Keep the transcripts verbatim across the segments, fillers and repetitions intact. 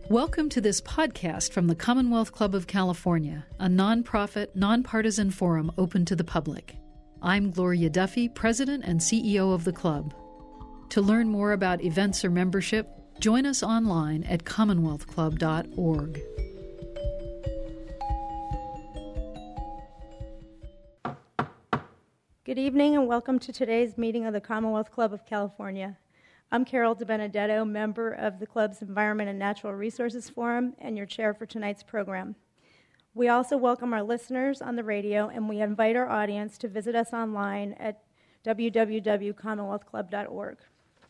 Welcome to this podcast from the Commonwealth Club of California, a nonprofit, nonpartisan forum open to the public. I'm Gloria Duffy, President and C E O of the club. To learn more about events or membership, join us online at commonwealth club dot org. Good evening and welcome to today's meeting of the Commonwealth Club of California. I'm Carol DiBenedetto, member of the club's Environment and Natural Resources Forum and your chair for tonight's program. We also welcome our listeners on the radio, and we invite our audience to visit us online at w w w dot commonwealth club dot org.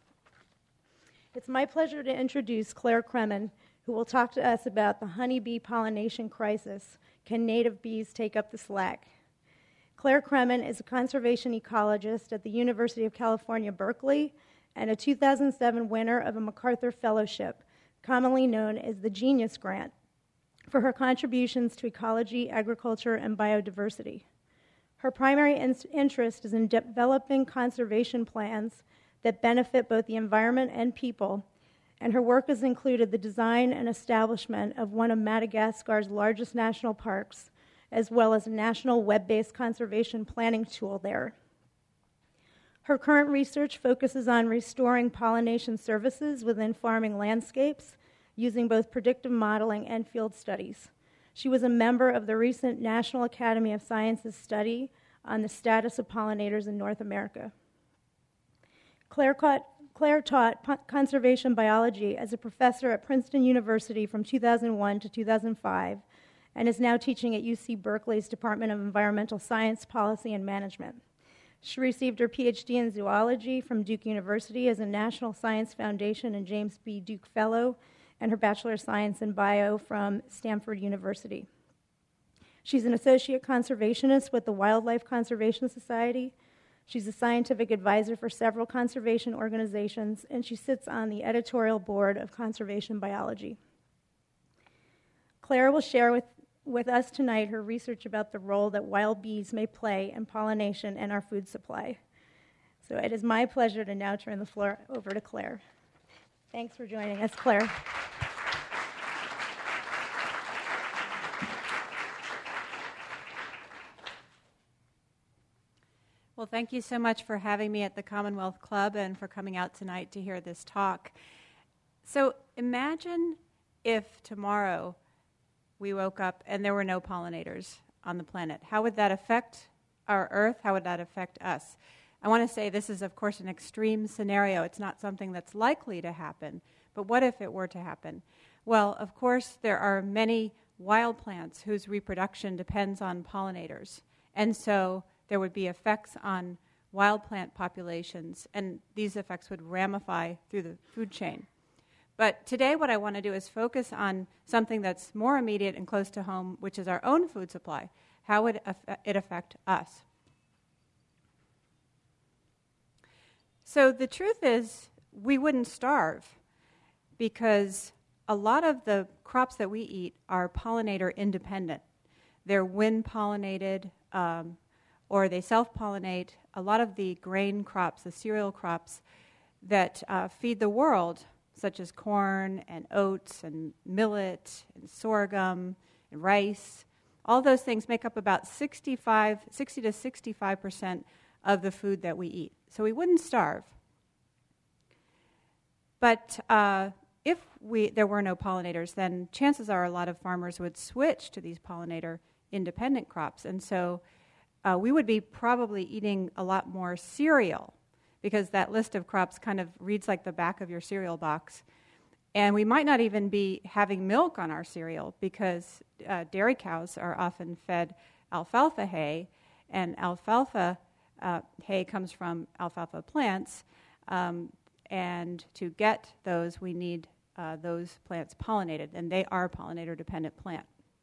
It's my pleasure to introduce Claire Kremen, who will talk to us about the honeybee pollination crisis. Can native bees take up the slack? Claire Kremen is a conservation ecologist at the University of California, Berkeley, and a two thousand seven winner of a MacArthur Fellowship, commonly known as the Genius Grant, for her contributions to ecology, agriculture, and biodiversity. Her primary in- interest is in de- developing conservation plans that benefit both the environment and people, and her work has included the design and establishment of one of Madagascar's largest national parks, as well as a national web-based conservation planning tool there. Her current research focuses on restoring pollination services within farming landscapes using both predictive modeling and field studies. She was a member of the recent National Academy of Sciences study on the status of pollinators in North America. Claire, caught, Claire taught po- conservation biology as a professor at Princeton University from two thousand one to two thousand five and is now teaching at U C Berkeley's Department of Environmental Science, Policy, and Management. She received her P H D in zoology from Duke University as a National Science Foundation and James B. Duke Fellow, and her Bachelor of Science in Bio from Stanford University. She's an associate conservationist with the Wildlife Conservation Society. She's a scientific advisor for several conservation organizations, and she sits on the editorial board of Conservation Biology. Claire will share with with us tonight her research about the role that wild bees may play in pollination and our food supply. So it is my pleasure to now turn the floor over to Claire. Thanks for joining us, Claire. Well, thank you so much for having me at the Commonwealth Club and for coming out tonight to hear this talk. So imagine if tomorrow we woke up and there were no pollinators on the planet. How would that affect our Earth? How would that affect us? I want to say this is, of course, an extreme scenario. It's not something that's likely to happen. But what if it were to happen? Well, of course, there are many wild plants whose reproduction depends on pollinators. And so there would be effects on wild plant populations, and these effects would ramify through the food chain. But today what I want to do is focus on something that's more immediate and close to home, which is our own food supply. How would it affect us? So the truth is, we wouldn't starve because a lot of the crops that we eat are pollinator independent. They're wind pollinated, um, or they self-pollinate. A lot of the grain crops, the cereal crops that uh, feed the world, such as corn and oats and millet and sorghum and rice. All those things make up about sixty-five, sixty to sixty-five percent of the food that we eat. So we wouldn't starve. But uh, if we there were no pollinators, then chances are a lot of farmers would switch to these pollinator-independent crops. And so uh, we would be probably eating a lot more cereal, because that list of crops kind of reads like the back of your cereal box. And we might not even be having milk on our cereal because uh, dairy cows are often fed alfalfa hay, and alfalfa uh, hay comes from alfalfa plants, um, and to get those, we need uh, those plants pollinated, and they are pollinator-dependent plant.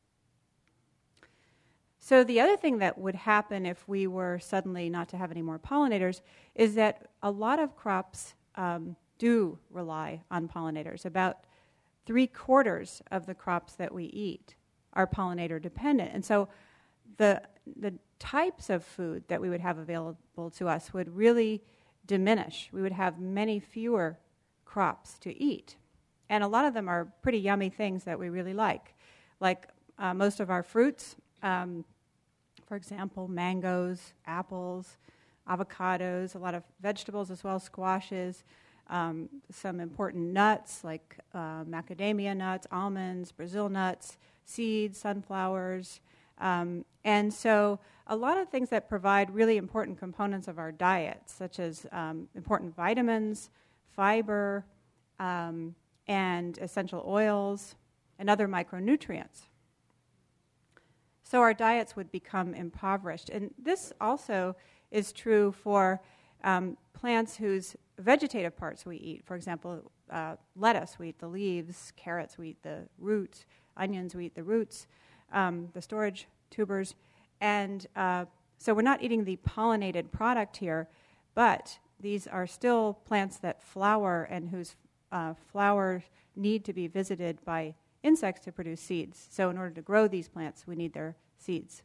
So the other thing that would happen if we were suddenly not to have any more pollinators is that a lot of crops um, do rely on pollinators. About three quarters of the crops that we eat are pollinator dependent. And so the the types of food that we would have available to us would really diminish. We would have many fewer crops to eat. and a lot of them are pretty yummy things that we really like, like uh, most of our fruits, um, for example, mangoes, apples, avocados, a lot of vegetables as well, squashes, um, some important nuts like uh, macadamia nuts, almonds, Brazil nuts, seeds, sunflowers. Um, and so a lot of things that provide really important components of our diet, such as um, important vitamins, fiber, um, and essential oils, and other micronutrients. So our diets would become impoverished. And this also is true for um, plants whose vegetative parts we eat. For example, uh, lettuce, we eat the leaves, carrots, we eat the roots, onions, we eat the roots, um, the storage tubers. And uh, so we're not eating the pollinated product here, but these are still plants that flower and whose uh, flowers need to be visited by insects to produce seeds. So in order to grow these plants, we need their seeds.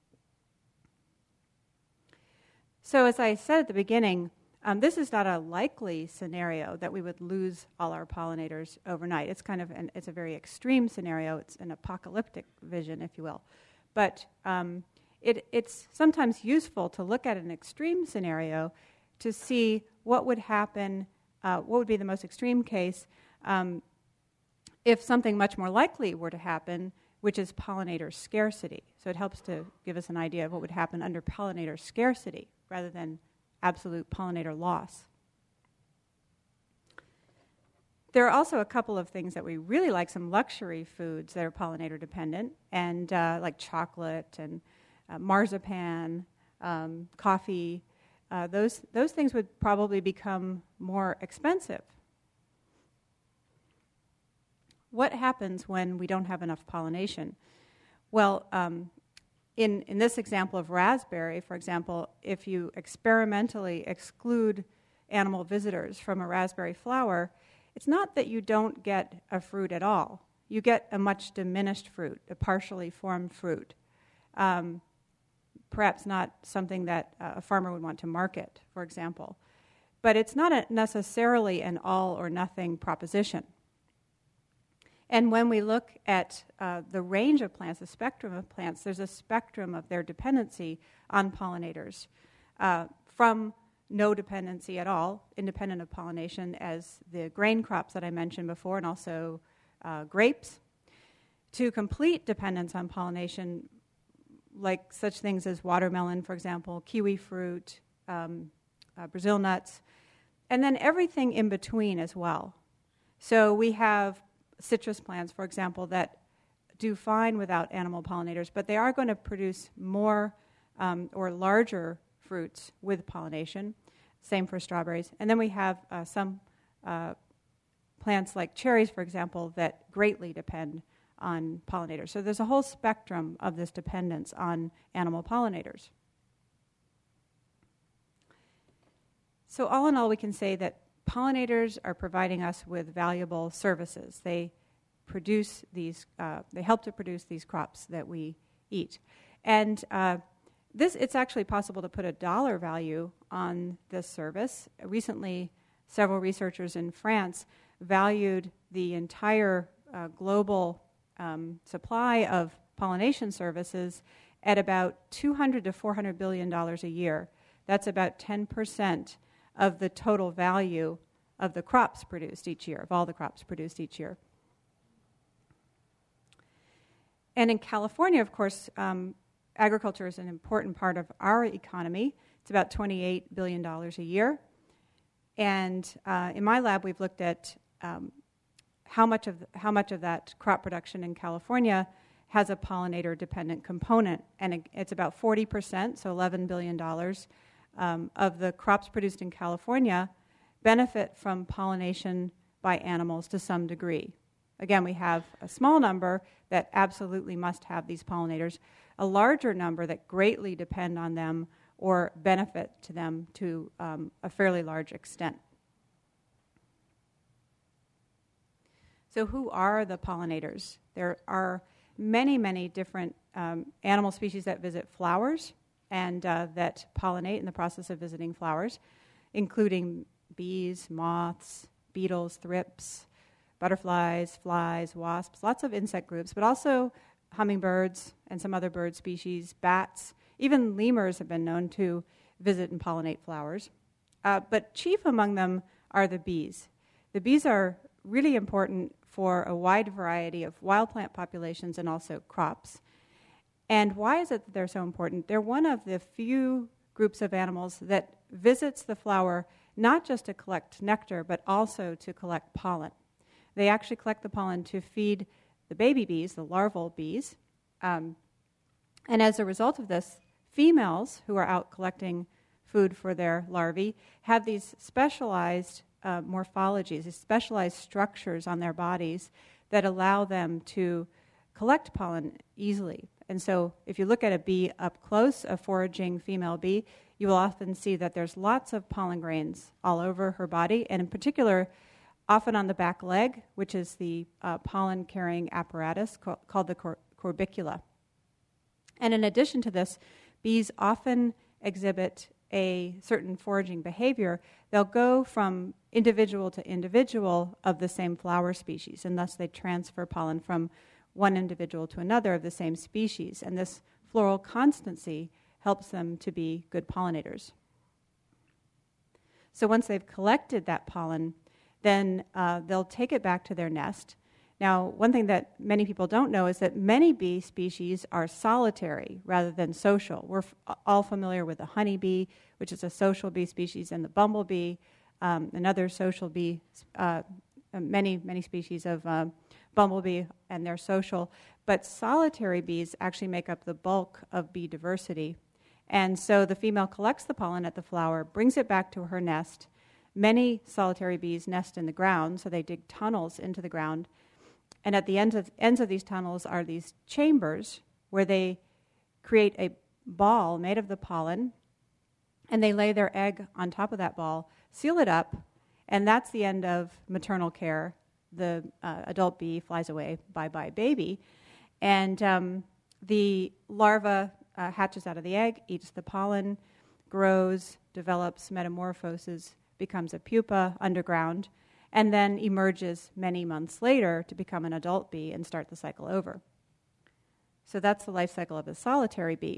So as I said at the beginning, um, this is not a likely scenario that we would lose all our pollinators overnight. It's kind of an, it's a very extreme scenario. It's an apocalyptic vision, if you will. But um, it, it's sometimes useful to look at an extreme scenario to see what would happen, uh, what would be the most extreme case um, if something much more likely were to happen, which is pollinator scarcity. So it helps to give us an idea of what would happen under pollinator scarcity rather than absolute pollinator loss. There are also a couple of things that we really like, some luxury foods that are pollinator dependent, and uh, like chocolate and uh, marzipan, um, coffee. Uh, those, those things would probably become more expensive. What happens when we don't have enough pollination? Well, um, in, in this example of raspberry, for example, if you experimentally exclude animal visitors from a raspberry flower, it's not that you don't get a fruit at all. You get a much diminished fruit, a partially formed fruit. Um, perhaps not something that uh, a farmer would want to market, for example. But it's not a necessarily an all or nothing proposition. And when we look at uh, the range of plants, the spectrum of plants, there's a spectrum of their dependency on pollinators, uh, from no dependency at all, independent of pollination, as the grain crops that I mentioned before, and also uh, grapes, to complete dependence on pollination, like such things as watermelon, for example, kiwi fruit, um, uh, Brazil nuts, and then everything in between as well. So we have citrus plants, for example, that do fine without animal pollinators, but they are going to produce more um, or larger fruits with pollination. Same for strawberries. And then we have uh, some uh, plants like cherries, for example, that greatly depend on pollinators. So there's a whole spectrum of this dependence on animal pollinators. So all in all, we can say that pollinators are providing us with valuable services. They produce these, uh, they help to produce these crops that we eat. And uh, this, it's actually possible to put a dollar value on this service. Recently, several researchers in France valued the entire uh, global um, supply of pollination services at about two hundred to four hundred billion dollars a year. That's about ten percent of the total value of the crops produced each year, of all the crops produced each year. And in California, of course, um, agriculture is an important part of our economy. It's about twenty-eight billion dollars a year. And uh, in my lab, we've looked at um, how much of the, how much of that crop production in California has a pollinator-dependent component. And it, it's about forty percent, so eleven billion dollars um, of the crops produced in California benefit from pollination by animals to some degree. Again, we have a small number that absolutely must have these pollinators, a larger number that greatly depend on them or benefit to them to um, a fairly large extent. So who are the pollinators? There are many, many different um, animal species that visit flowers and uh, that pollinate in the process of visiting flowers, including bees, moths, beetles, thrips, butterflies, flies, wasps, lots of insect groups, but also hummingbirds and some other bird species, bats. Even lemurs have been known to visit and pollinate flowers. Uh, but chief among them are the bees. The bees are really important for a wide variety of wild plant populations and also crops. And why is it that they're so important? They're one of the few groups of animals that visits the flower not just to collect nectar, but also to collect pollen. They actually collect the pollen to feed the baby bees, the larval bees. Um, and as a result of this, females who are out collecting food for their larvae have these specialized uh, morphologies, these specialized structures on their bodies that allow them to collect pollen easily. And so if you look at a bee up close, a foraging female bee, you will often see that there's lots of pollen grains all over her body, and in particular, often on the back leg, which is the uh, pollen-carrying apparatus co- called the cor- corbicula. And in addition to this, bees often exhibit a certain foraging behavior. They'll go from individual to individual of the same flower species, and thus they transfer pollen from one individual to another of the same species. And this floral constancy helps them to be good pollinators. So once they've collected that pollen, then uh, they'll take it back to their nest. Now, one thing that many people don't know is that many bee species are solitary rather than social. We're f- all familiar with the honeybee, which is a social bee species, and the bumblebee, um, another social bee, uh, many, many species of uh, bumblebee, and they're social. But solitary bees actually make up the bulk of bee diversity. And so the female collects the pollen at the flower, brings it back to her nest. Many solitary bees nest in the ground, so they dig tunnels into the ground. And at the ends of, ends of these tunnels are these chambers where they create a ball made of the pollen, and they lay their egg on top of that ball, seal it up, and that's the end of maternal care. The uh, adult bee flies away, bye-bye baby. And um, the larva uh, hatches out of the egg, eats the pollen, grows, develops, metamorphoses, becomes a pupa underground, and then emerges many months later to become an adult bee and start the cycle over. So that's the life cycle of a solitary bee.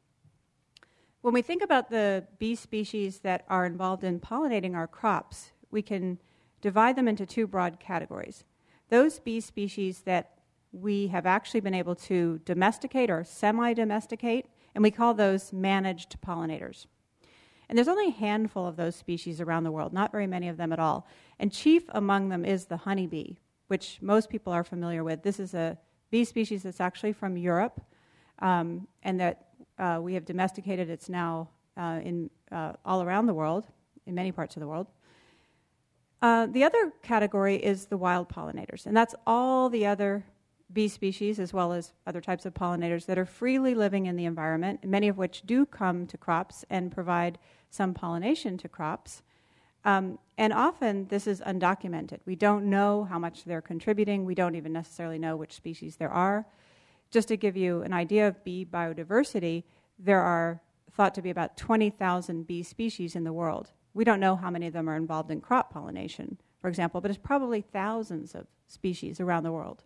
When we think about the bee species that are involved in pollinating our crops, we can divide them into two broad categories. Those bee species that we have actually been able to domesticate or semi-domesticate, and we call those managed pollinators. And there's only a handful of those species around the world, not very many of them at all. And chief among them is the honeybee, which most people are familiar with. This is a bee species that's actually from Europe, um, and that uh, we have domesticated. It's now uh, in uh, all around the world, in many parts of the world. Uh, the other category is the wild pollinators, and that's all the other bee species, as well as other types of pollinators that are freely living in the environment, many of which do come to crops and provide some pollination to crops. Um, and often this is undocumented. We don't know how much they're contributing. We don't even necessarily know which species there are. Just to give you an idea of bee biodiversity, there are thought to be about twenty thousand bee species in the world. We don't know how many of them are involved in crop pollination, for example, but it's probably thousands of species around the world.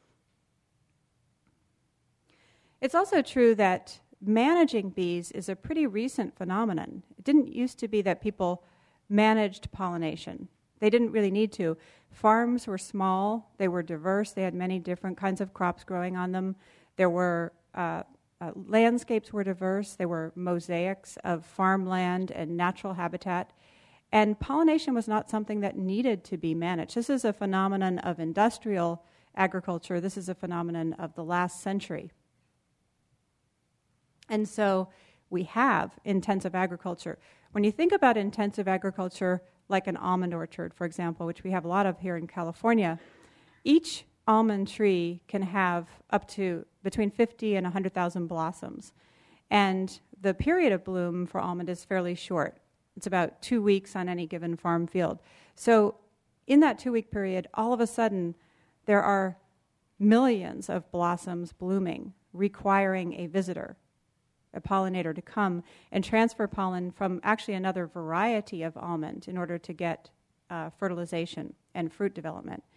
It's also true that managing bees is a pretty recent phenomenon. It didn't used to be that people managed pollination. They didn't really need to. Farms were small, they were diverse, they had many different kinds of crops growing on them. There were uh, uh, landscapes were diverse, there were mosaics of farmland and natural habitat, and pollination was not something that needed to be managed. This is a phenomenon of industrial agriculture. This is a phenomenon of the last century. And so we have intensive agriculture. When you think about intensive agriculture, like an almond orchard, for example, which we have a lot of here in California, each almond tree can have up to between fifty and one hundred thousand blossoms. And the period of bloom for almond is fairly short. It's about two weeks on any given farm field. So in that two-week period, all of a sudden, there are millions of blossoms blooming, requiring a visitor, a pollinator, to come and transfer pollen from actually another variety of almond in order to get uh, fertilization and fruit development.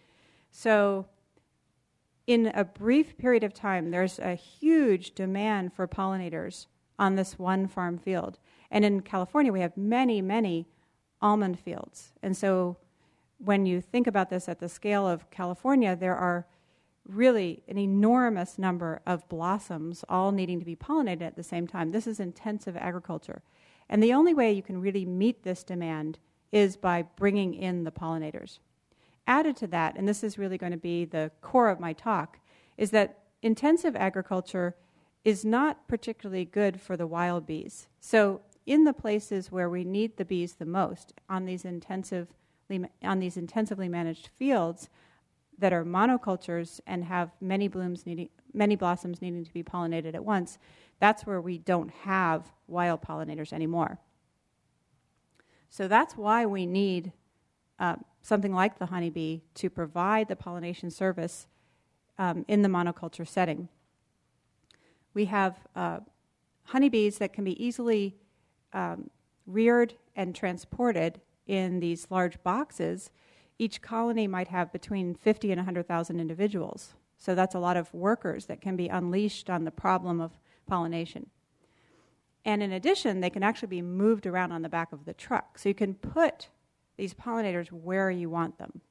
So in a brief period of time, there's a huge demand for pollinators on this one farm field. And in California, we have many, many almond fields. And so when you think about this at the scale of California, there are really an enormous number of blossoms all needing to be pollinated at the same time. This is intensive agriculture. And the only way you can really meet this demand is by bringing in the pollinators. Added to that, and this is really going to be the core of my talk, is that intensive agriculture is not particularly good for the wild bees. So in the places where we need the bees the most, on these intensively, on these intensively managed fields that are monocultures and have many blooms needing, many blossoms needing to be pollinated at once, that's where we don't have wild pollinators anymore. So that's why we need uh, something like the honeybee to provide the pollination service um, in the monoculture setting. We have uh, honeybees that can be easily um, reared and transported in these large boxes. Each colony might have between fifty and one hundred thousand individuals. So that's a lot of workers that can be unleashed on the problem of pollination. And in addition, they can actually be moved around on the back of the truck. So you can put these pollinators where you want them.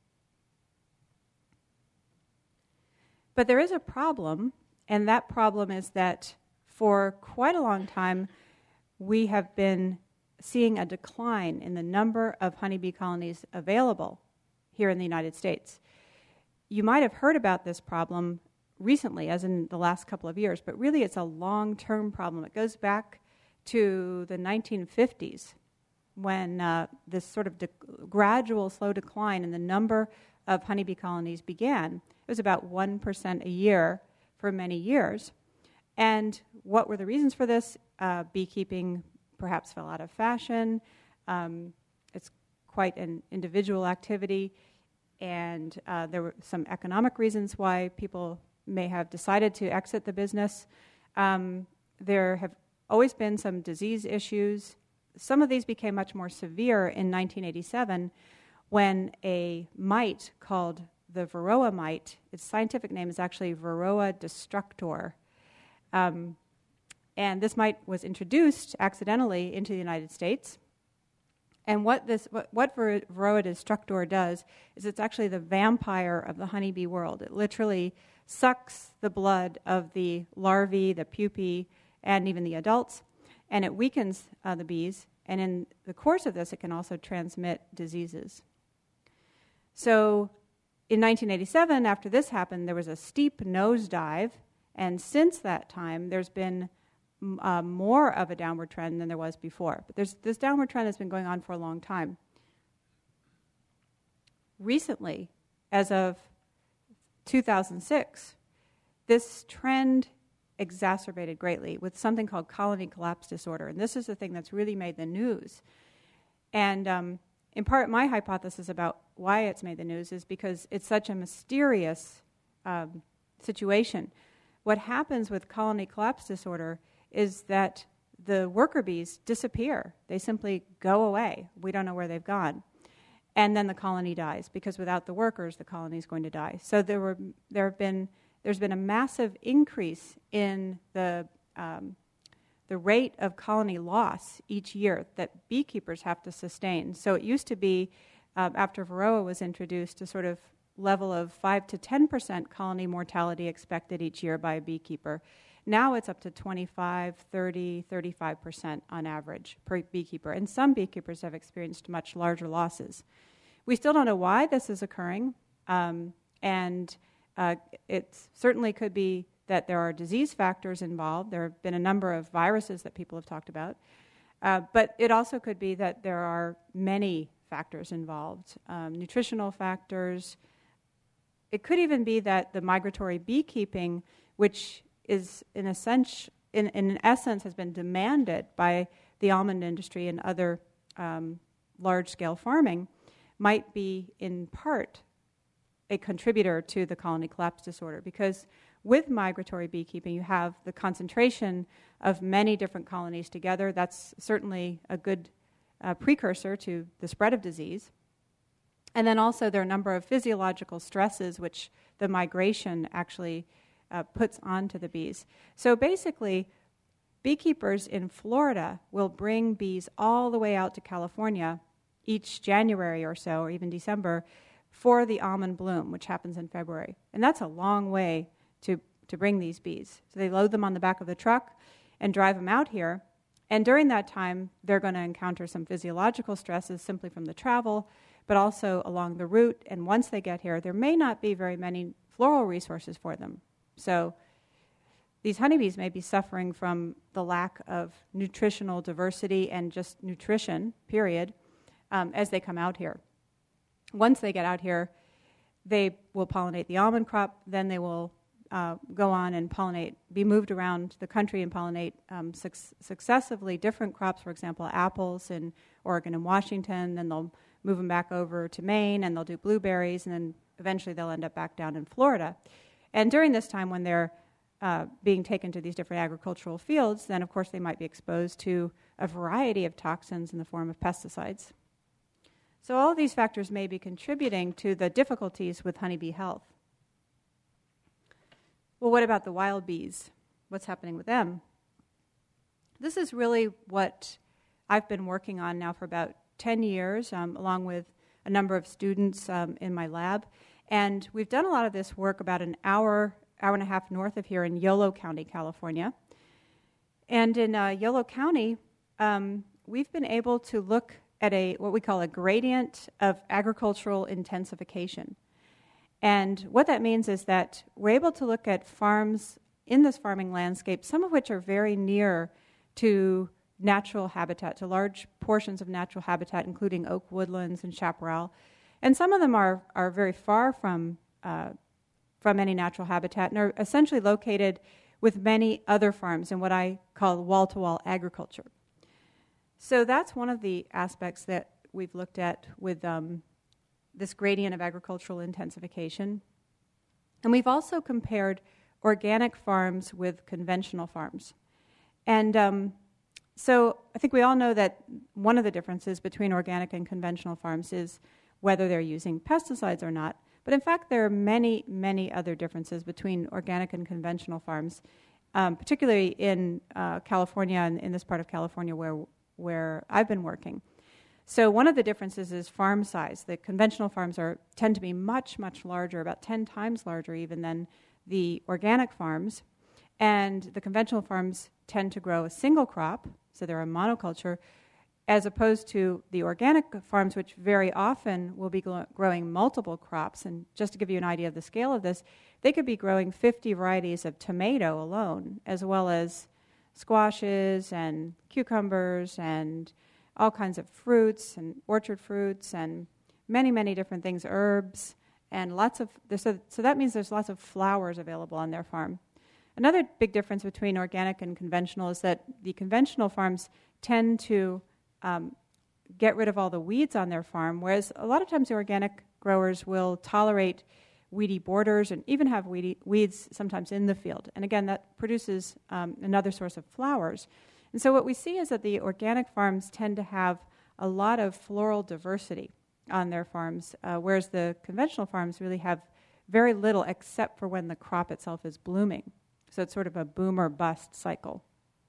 But there is a problem, and that problem is that for quite a long time, we have been seeing a decline in the number of honeybee colonies available here in the United States. You might have heard about this problem recently, as in the last couple of years, but really it's a long-term problem. It goes back to the nineteen fifties when uh, this sort of de- gradual, slow decline in the number of honeybee colonies began. It was about one percent a year for many years. And what were the reasons for this? Uh, beekeeping perhaps fell out of fashion. Um, it's quite an individual activity. And uh, there were some economic reasons why people may have decided to exit the business. Um, there have always been some disease issues. Some of these became much more severe in nineteen eighty-seven when a mite called the Varroa mite, its scientific name is actually Varroa destructor. Um, and this mite was introduced accidentally into the United States. And what this, what, what Varroa destructor does is it's actually the vampire of the honeybee world. It literally sucks the blood of the larvae, the pupae, and even the adults, and it weakens uh, the bees. And in the course of this, it can also transmit diseases. So in nineteen eighty-seven, after this happened, there was a steep nosedive, and since that time, there's been uh, more of a downward trend than there was before. But there's, this downward trend has been going on for a long time. Recently, as of two thousand six, this trend exacerbated greatly with something called colony collapse disorder. And this is the thing that's really made the news. And um, in part, my hypothesis about why it's made the news is because it's such a mysterious um, situation. What happens with colony collapse disorder is that the worker bees disappear. They simply go away. We don't know where they've gone. And then the colony dies, because without the workers, the colony is going to die. So there were, there have been, there's been a massive increase in the um, the rate of colony loss each year that beekeepers have to sustain. So it used to be, uh, after Varroa was introduced, a sort of level of five to ten percent colony mortality expected each year by a beekeeper. Now it's up to twenty-five, thirty, thirty-five percent on average per beekeeper. And some beekeepers have experienced much larger losses. We still don't know why this is occurring. Um, and uh, it certainly could be that there are disease factors involved. There have been a number of viruses that people have talked about. Uh, but it also could be that there are many factors involved, um, nutritional factors. It could even be that the migratory beekeeping, which is in a sense, in, in essence has been demanded by the almond industry and other um, large-scale farming, might be in part a contributor to the colony collapse disorder, because with migratory beekeeping, you have the concentration of many different colonies together. That's certainly a good uh, precursor to the spread of disease. And then also there are a number of physiological stresses which the migration actually uh, puts onto the bees. So basically, beekeepers in Florida will bring bees all the way out to California each January or so, or even December, for the almond bloom, which happens in February. And that's a long way to, to bring these bees. So they load them on the back of the truck and drive them out here. And during that time, they're going to encounter some physiological stresses simply from the travel, but also along the route. And once they get here, there may not be very many floral resources for them. So these honeybees may be suffering from the lack of nutritional diversity and just nutrition, period, um, as they come out here. Once they get out here, they will pollinate the almond crop, then they will uh, go on and pollinate, be moved around the country and pollinate um, su- successively different crops, for example, apples in Oregon and Washington, then they'll move them back over to Maine, and they'll do blueberries, and then eventually they'll end up back down in Florida. And during this time when they're uh, being taken to these different agricultural fields, then of course they might be exposed to a variety of toxins in the form of pesticides. So all of these factors may be contributing to the difficulties with honeybee health. Well, what about the wild bees? What's happening with them? This is really what I've been working on now for about ten years, um, along with a number of students um, in my lab. And we've done a lot of this work about an hour, hour and a half north of here in Yolo County, California. And in uh, Yolo County, um, we've been able to look at a what we call a gradient of agricultural intensification. And what that means is that we're able to look at farms in this farming landscape, some of which are very near to natural habitat, to large portions of natural habitat, including oak woodlands and chaparral. And some of them are, are very far from, uh, from any natural habitat and are essentially located with many other farms in what I call wall-to-wall agriculture. So that's one of the aspects that we've looked at with um, this gradient of agricultural intensification. And we've also compared organic farms with conventional farms. And um, so I think we all know that one of the differences between organic and conventional farms is whether they're using pesticides or not. But in fact, there are many, many other differences between organic and conventional farms, um, particularly in uh, California and in this part of California where where I've been working. So one of the differences is farm size. The conventional farms are tend to be much, much larger, about ten times larger even than the organic farms. And the conventional farms tend to grow a single crop, so they're a monoculture, as opposed to the organic farms, which very often will be gl- growing multiple crops. And just to give you an idea of the scale of this, they could be growing fifty varieties of tomato alone, as well as squashes and cucumbers and all kinds of fruits and orchard fruits and many, many different things, herbs, and lots of, so, so that means there's lots of flowers available on their farm. Another big difference between organic and conventional is that the conventional farms tend to um, get rid of all the weeds on their farm, whereas a lot of times the organic growers will tolerate weedy borders and even have weedy, weeds sometimes in the field. And again, that produces um, another source of flowers. And so what we see is that the organic farms tend to have a lot of floral diversity on their farms, uh, whereas the conventional farms really have very little except for when the crop itself is blooming. So it's sort of a boom or bust cycle.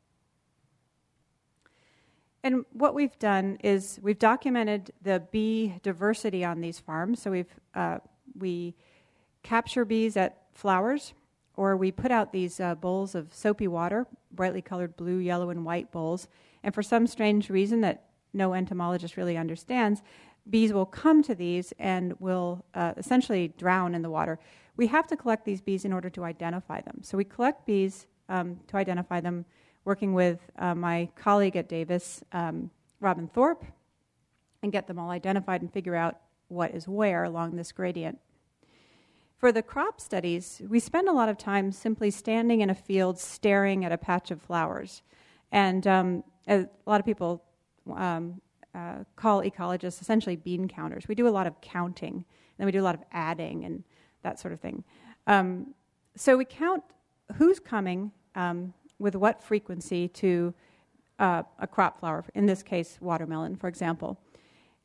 And what we've done is we've documented the bee diversity on these farms. So we've uh, we capture bees at flowers, or we put out these uh, bowls of soapy water, brightly colored blue, yellow, and white bowls. And for some strange reason that no entomologist really understands, bees will come to these and will uh, essentially drown in the water. We have to collect these bees in order to identify them. So we collect bees um, to identify them, working with uh, my colleague at Davis, um, Robin Thorpe, and get them all identified and figure out what is where along this gradient. For the crop studies, we spend a lot of time simply standing in a field staring at a patch of flowers. And um, a lot of people um, uh, call ecologists essentially bean counters. We do a lot of counting, and then we do a lot of adding and that sort of thing. Um, so we count who's coming um, with what frequency to uh, a crop flower, in this case watermelon, for example.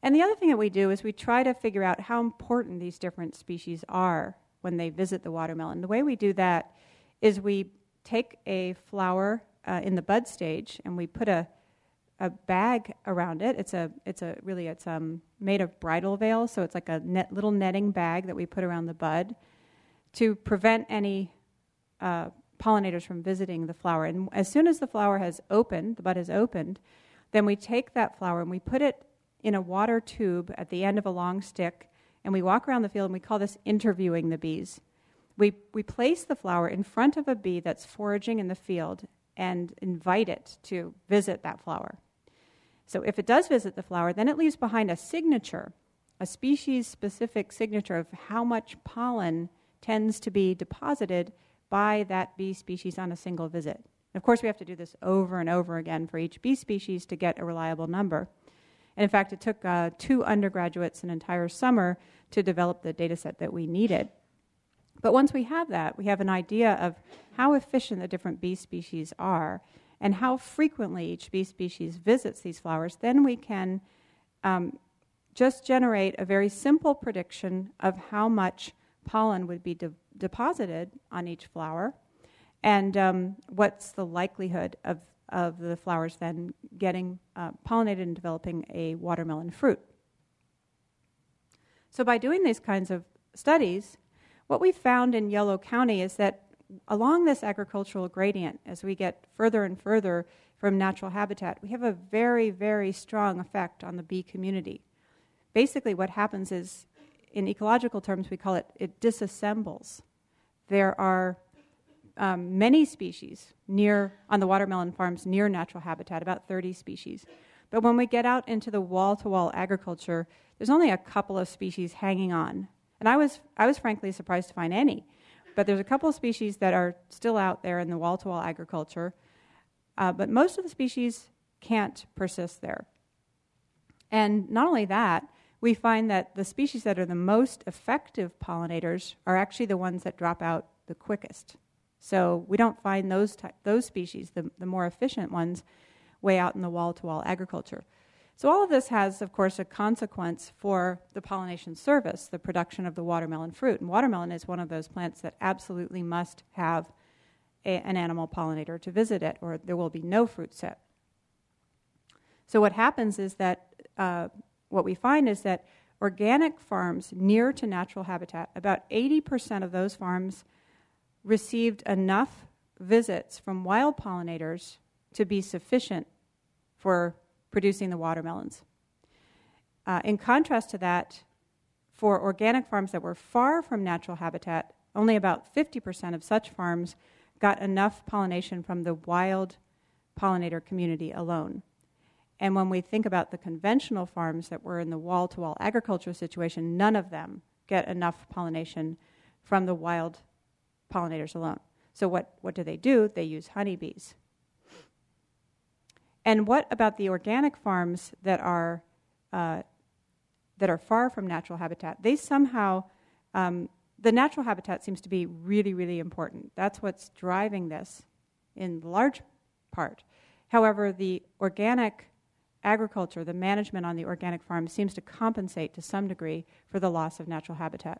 And the other thing that we do is we try to figure out how important these different species are when they visit the watermelon. The way we do that is we take a flower uh, in the bud stage and we put a a bag around it. It's a it's a really it's um made of bridal veil, so it's like a net, little netting bag that we put around the bud to prevent any uh, pollinators from visiting the flower. And as soon as the flower has opened, the bud has opened, then we take that flower and we put it in a water tube at the end of a long stick, and we walk around the field, and we call this interviewing the bees. We we place the flower in front of a bee that's foraging in the field and invite it to visit that flower. So if it does visit the flower, then it leaves behind a signature, a species-specific signature of how much pollen tends to be deposited by that bee species on a single visit. And of course, we have to do this over and over again for each bee species to get a reliable number. And in fact, it took uh, two undergraduates an entire summer to develop the data set that we needed. But once we have that, we have an idea of how efficient the different bee species are and how frequently each bee species visits these flowers. Then we can um, just generate a very simple prediction of how much pollen would be de- deposited on each flower and um, what's the likelihood of, of the flowers then getting uh, pollinated and developing a watermelon fruit. So by doing these kinds of studies, what we found in Yolo County is that along this agricultural gradient, as we get further and further from natural habitat, we have a very, very strong effect on the bee community. Basically, what happens is, in ecological terms, we call it, it disassembles. There are um, many species near on the watermelon farms near natural habitat, about thirty species. But when we get out into the wall-to-wall agriculture, there's only a couple of species hanging on. And I was, I was frankly surprised to find any. But there's a couple of species that are still out there in the wall-to-wall agriculture. Uh, but most of the species can't persist there. And not only that, we find that the species that are the most effective pollinators are actually the ones that drop out the quickest. So we don't find those ty- those species, the, the more efficient ones, way out in the wall-to-wall agriculture. So all of this has, of course, a consequence for the pollination service, the production of the watermelon fruit. And watermelon is one of those plants that absolutely must have a, an animal pollinator to visit it, or there will be no fruit set. So what happens is that, uh, what we find is that organic farms near to natural habitat, about eighty percent of those farms received enough visits from wild pollinators to be sufficient for producing the watermelons. Uh, in contrast to that, for organic farms that were far from natural habitat, only about fifty percent of such farms got enough pollination from the wild pollinator community alone. And when we think about the conventional farms that were in the wall-to-wall agriculture situation, none of them get enough pollination from the wild pollinators alone. So what, what do they do? They use honeybees. And what about the organic farms that are uh, that are far from natural habitat? They somehow, um, the natural habitat seems to be really, really important. That's what's driving this in large part. However, the organic agriculture, the management on the organic farm seems to compensate to some degree for the loss of natural habitat.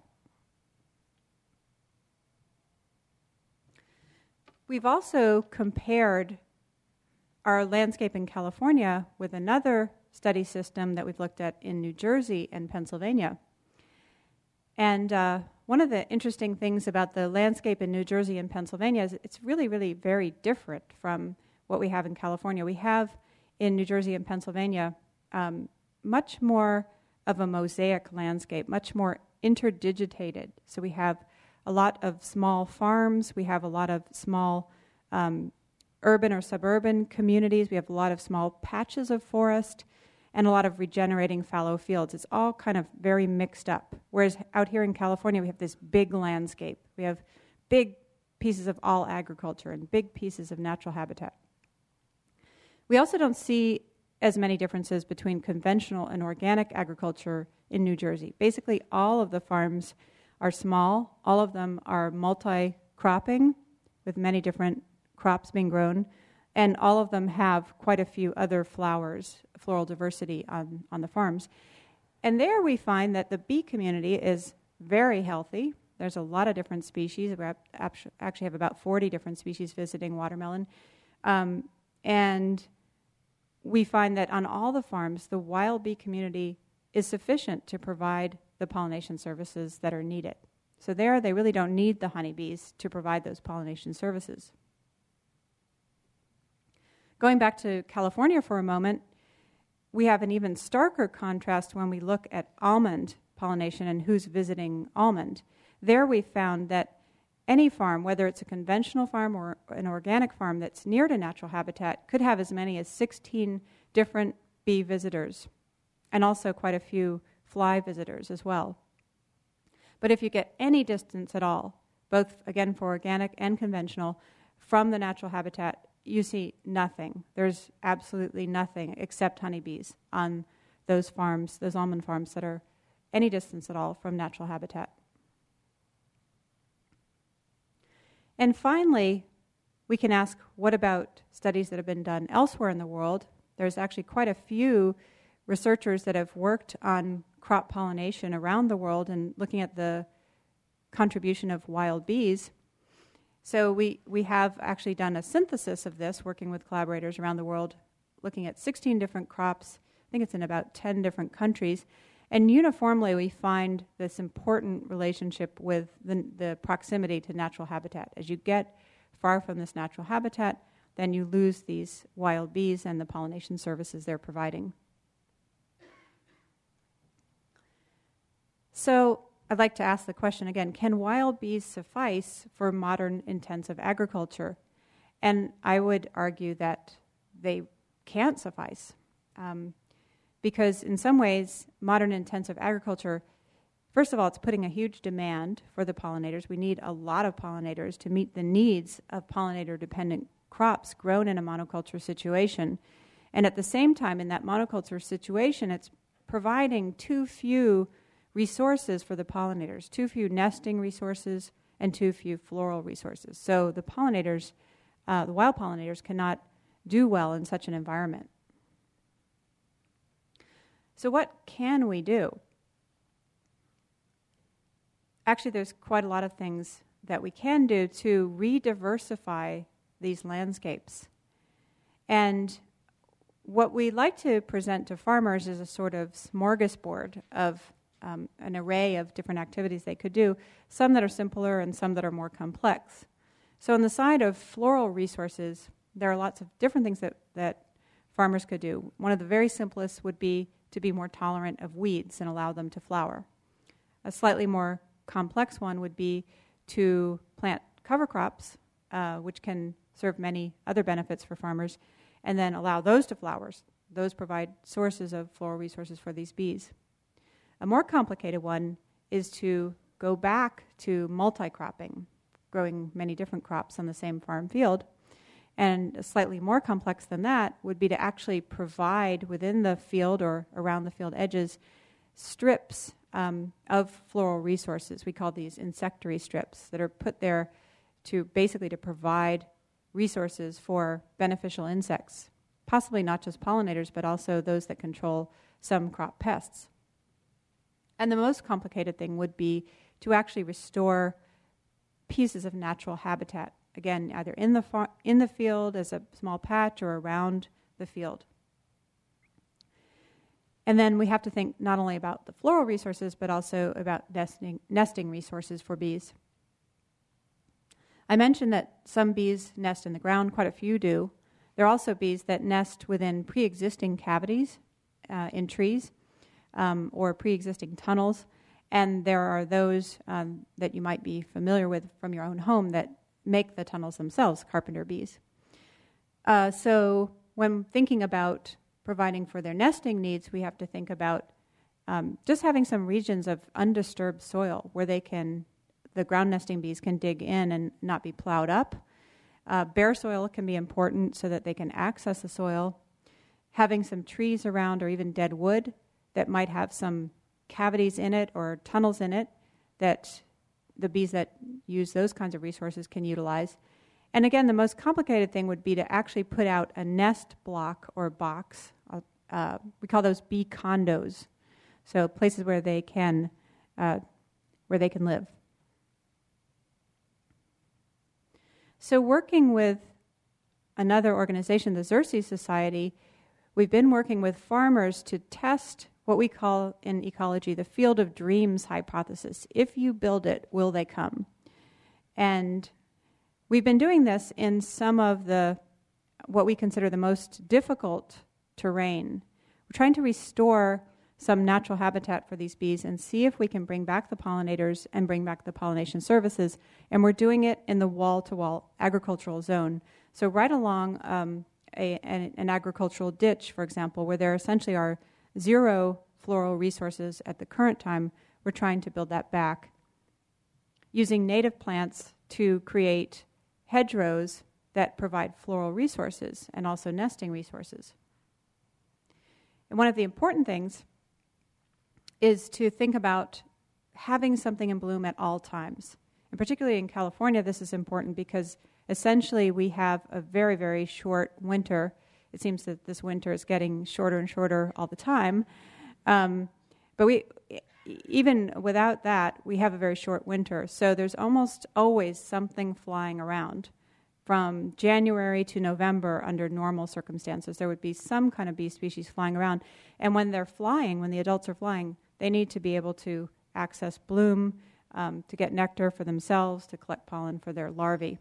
We've also compared our landscape in California with another study system that we've looked at in New Jersey and Pennsylvania. And uh, one of the interesting things about the landscape in New Jersey and Pennsylvania is it's really, really very different from what we have in California. We have in New Jersey and Pennsylvania um, much more of a mosaic landscape, much more interdigitated. So we have a lot of small farms, we have a lot of small um, urban or suburban communities, we have a lot of small patches of forest, and a lot of regenerating fallow fields. It's all kind of very mixed up. Whereas out here in California, we have this big landscape. We have big pieces of all agriculture and big pieces of natural habitat. We also don't see as many differences between conventional and organic agriculture in New Jersey. Basically, all of the farms are small. All of them are multi-cropping with many different crops being grown. And all of them have quite a few other flowers, floral diversity on, on the farms. And there we find that the bee community is very healthy. There's a lot of different species. We actually have about forty different species visiting watermelon. Um, and we find that on all the farms, the wild bee community is sufficient to provide the pollination services that are needed. So there, they really don't need the honeybees to provide those pollination services. Going back to California for a moment, we have an even starker contrast when we look at almond pollination and who's visiting almond. There we found that any farm, whether it's a conventional farm or an organic farm that's near to natural habitat, could have as many as sixteen different bee visitors, and also quite a few fly visitors as well. But if you get any distance at all, both, again, for organic and conventional, from the natural habitat, you see nothing. There's absolutely nothing except honeybees on those farms, those almond farms that are any distance at all from natural habitat. And finally, we can ask, what about studies that have been done elsewhere in the world? There's actually quite a few researchers that have worked on crop pollination around the world and looking at the contribution of wild bees. So we, we have actually done a synthesis of this, working with collaborators around the world, looking at sixteen different crops. I think it's in about ten different countries. And uniformly, we find this important relationship with the, the proximity to natural habitat. As you get far from this natural habitat, then you lose these wild bees and the pollination services they're providing. So I'd like to ask the question again, can wild bees suffice for modern intensive agriculture? And I would argue that they can't suffice. Um, because in some ways, modern intensive agriculture, first of all, it's putting a huge demand for the pollinators. We need a lot of pollinators to meet the needs of pollinator-dependent crops grown in a monoculture situation. And at the same time, in that monoculture situation, it's providing too few resources for the pollinators, too few nesting resources and too few floral resources. So the pollinators, uh, the wild pollinators cannot do well in such an environment. So what can we do? Actually, there's quite a lot of things that we can do to re-diversify these landscapes. And what we like to present to farmers is a sort of smorgasbord of um, an array of different activities they could do, some that are simpler and some that are more complex. So on the side of floral resources, there are lots of different things that, that farmers could do. One of the very simplest would be to be more tolerant of weeds and allow them to flower. A slightly more complex one would be to plant cover crops, uh, which can serve many other benefits for farmers, and then allow those to flower. Those provide sources of floral resources for these bees. A more complicated one is to go back to multi-cropping, growing many different crops on the same farm field. And slightly more complex than that would be to actually provide within the field or around the field edges strips um, of floral resources. We call these insectary strips that are put there to basically to provide resources for beneficial insects, possibly not just pollinators, but also those that control some crop pests. And the most complicated thing would be to actually restore pieces of natural habitat, again, either in the far, in the field as a small patch or around the field. And then we have to think not only about the floral resources, but also about nesting, nesting resources for bees. I mentioned that some bees nest in the ground, quite a few do. There are also bees that nest within pre-existing cavities uh, in trees um, or pre-existing tunnels. And there are those um, that you might be familiar with from your own home that make the tunnels themselves, carpenter bees. Uh, so when thinking about providing for their nesting needs, we have to think about um, just having some regions of undisturbed soil where they can, the ground nesting bees can dig in and not be plowed up. Uh, bare soil can be important so that they can access the soil. Having some trees around or even dead wood that might have some cavities in it or tunnels in it that the bees that use those kinds of resources can utilize. And again, the most complicated thing would be to actually put out a nest block or box. Uh, we call those bee condos. So places where they can, uh, where they can live. So working with another organization, the Xerces Society, we've been working with farmers to test what we call in ecology the field of dreams hypothesis. If you build it, will they come? And we've been doing this in some of the, what we consider the most difficult terrain. We're trying to restore some natural habitat for these bees and see if we can bring back the pollinators and bring back the pollination services. And we're doing it in the wall-to-wall agricultural zone. So right along um, a, an, an agricultural ditch, for example, where there essentially are zero floral resources at the current time, we're trying to build that back using native plants to create hedgerows that provide floral resources and also nesting resources. And one of the important things is to think about having something in bloom at all times. And particularly in California, this is important because essentially we have a very, very short winter. It seems that this winter is getting shorter and shorter all the time. Um, but we, even without that, we have a very short winter. So there's almost always something flying around. From January to November, under normal circumstances, there would be some kind of bee species flying around. And when they're flying, when the adults are flying, they need to be able to access bloom, um, to get nectar for themselves, to collect pollen for their larvae.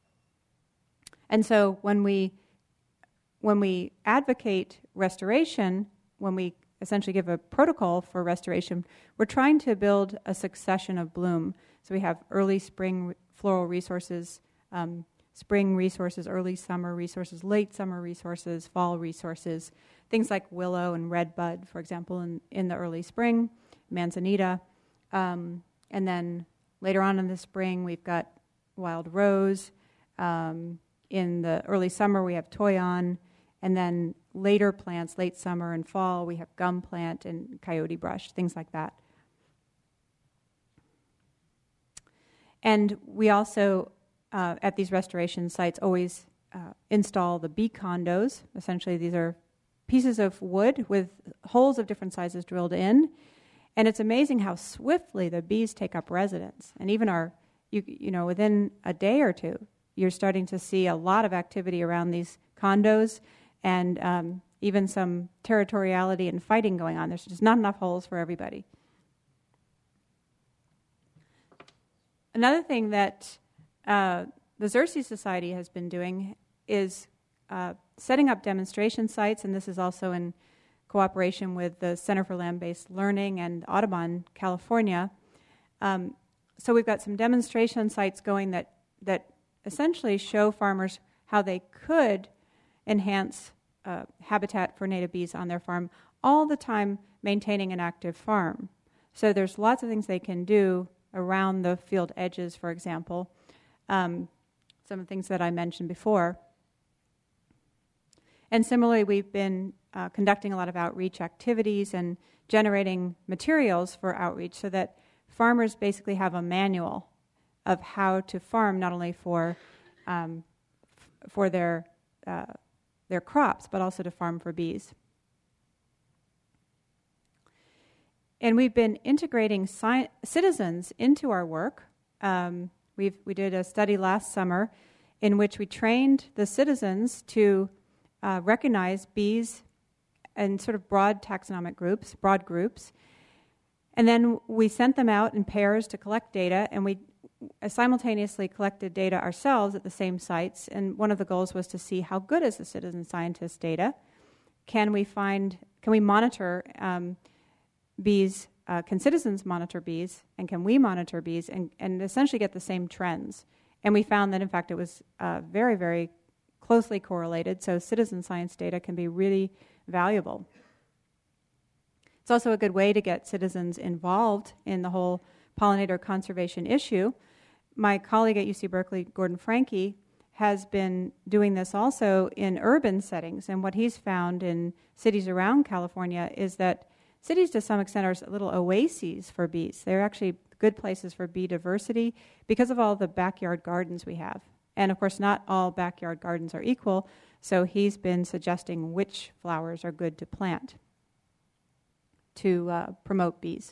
And so when we when we advocate restoration, when we essentially give a protocol for restoration, we're trying to build a succession of bloom. So we have early spring floral resources, um, spring resources, early summer resources, late summer resources, fall resources, things like willow and redbud, for example, in, in the early spring, manzanita. Um, and then later on in the spring, we've got wild rose. Um, in the early summer, we have toyon. And then later plants, late summer and fall, we have gum plant and coyote brush, things like that. And we also, uh, at these restoration sites, always uh, install the bee condos. Essentially, these are pieces of wood with holes of different sizes drilled in. And it's amazing how swiftly the bees take up residence. And even our, you, you know, within a day or two, you're starting to see a lot of activity around these condos and um, even some territoriality and fighting going on. There's just not enough holes for everybody. Another thing that uh, the Xerces Society has been doing is uh, setting up demonstration sites, and this is also in cooperation with the Center for Land-Based Learning and Audubon, California. Um, so we've got some demonstration sites going that, that essentially show farmers how they could enhance uh, habitat for native bees on their farm, all the time maintaining an active farm. So there's lots of things they can do around the field edges, for example, um, some of the things that I mentioned before. And similarly, we've been uh, conducting a lot of outreach activities and generating materials for outreach so that farmers basically have a manual of how to farm, not only for um, f- for their uh, their crops, but also to farm for bees. And we've been integrating sci- citizens into our work. Um, we've, we did a study last summer in which we trained the citizens to uh, recognize bees in sort of broad taxonomic groups, broad groups. And then we sent them out in pairs to collect data, and we simultaneously collected data ourselves at the same sites. And one of the goals was to see how good is the citizen scientist data. Can we find, can we monitor um, bees, uh, can citizens monitor bees, and can we monitor bees, and, and essentially get the same trends? And we found that, in fact, it was uh, very, very closely correlated, so citizen science data can be really valuable. It's also a good way to get citizens involved in the whole pollinator conservation issue. My colleague at U C Berkeley, Gordon Franke, has been doing this also in urban settings, and what he's found in cities around California is that cities to some extent are little oases for bees. They're actually good places for bee diversity because of all the backyard gardens we have. And of course, not all backyard gardens are equal, so he's been suggesting which flowers are good to plant. to uh, promote bees.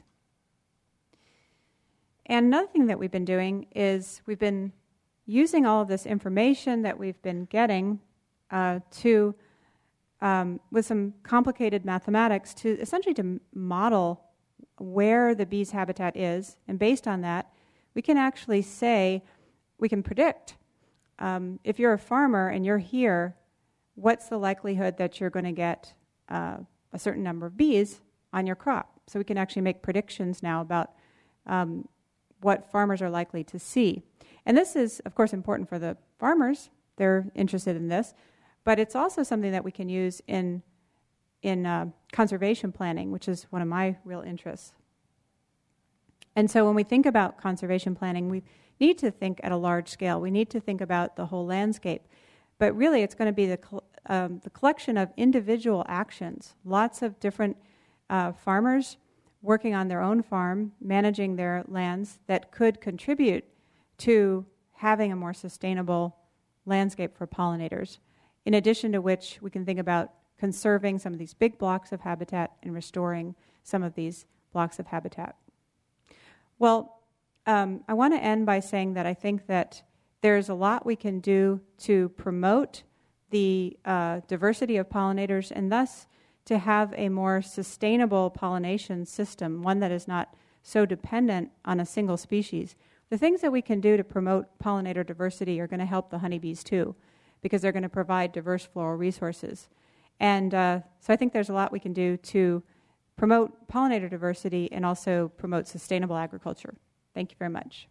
And another thing that we've been doing is we've been using all of this information that we've been getting uh, to, um, with some complicated mathematics, to essentially to model where the bee's habitat is, and based on that, we can actually say, we can predict, um, if you're a farmer and you're here, what's the likelihood that you're going to get uh, a certain number of bees on your crop? So we can actually make predictions now about um, what farmers are likely to see. And this is, of course, important for the farmers. They're interested in this. But it's also something that we can use in, in uh, conservation planning, which is one of my real interests. And so when we think about conservation planning, we need to think at a large scale. We need to think about the whole landscape. But really, it's going to be the, col- um, the collection of individual actions. Lots of different uh, farmers working on their own farm, managing their lands, that could contribute to having a more sustainable landscape for pollinators. In addition to which, we can think about conserving some of these big blocks of habitat and restoring some of these blocks of habitat. Well, um, I want to end by saying that I think that there's a lot we can do to promote the uh, diversity of pollinators, and thus to have a more sustainable pollination system, one that is not so dependent on a single species. The things that we can do to promote pollinator diversity are going to help the honeybees too, because they're going to provide diverse floral resources. And uh, so I think there's a lot we can do to promote pollinator diversity and also promote sustainable agriculture. Thank you very much.